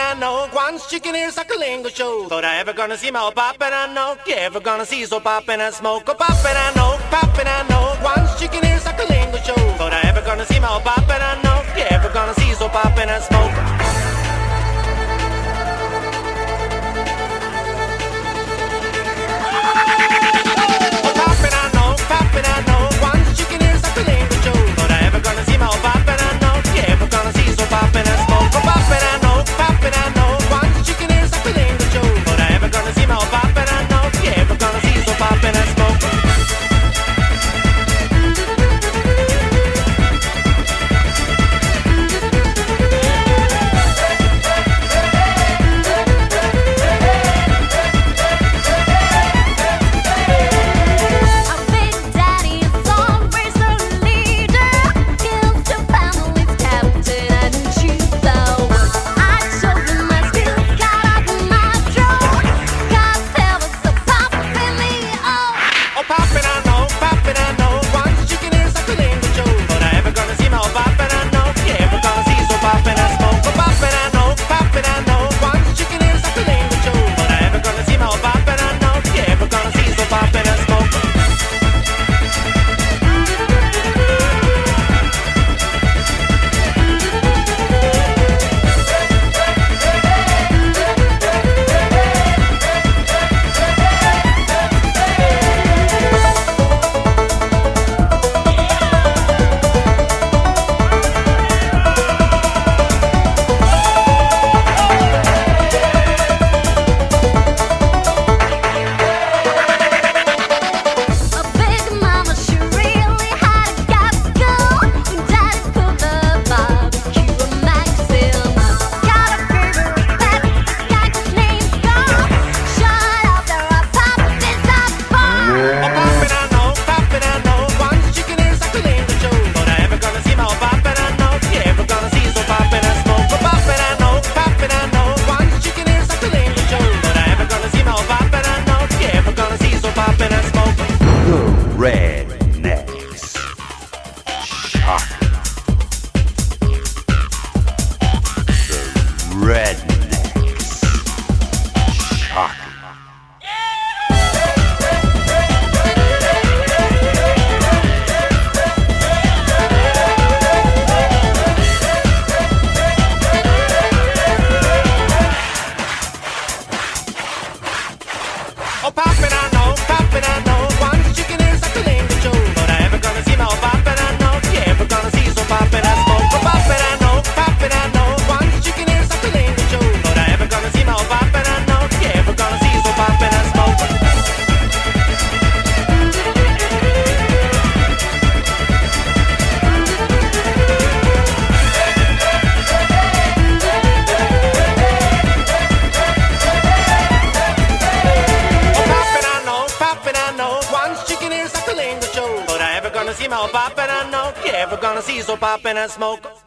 I know. Once chicken ears like a lingo show. Thought I ever gonna see my poppin', I know. You ever gonna see so poppin' and smoke? Oh, poppin', I know, poppin', I know. Once chicken ears like a lingo show. Thought I ever gonna see my poppin', I know. You ever gonna see so poppin' and smoke? See my poppin', I know. You ever gonna see so poppin' and smoke?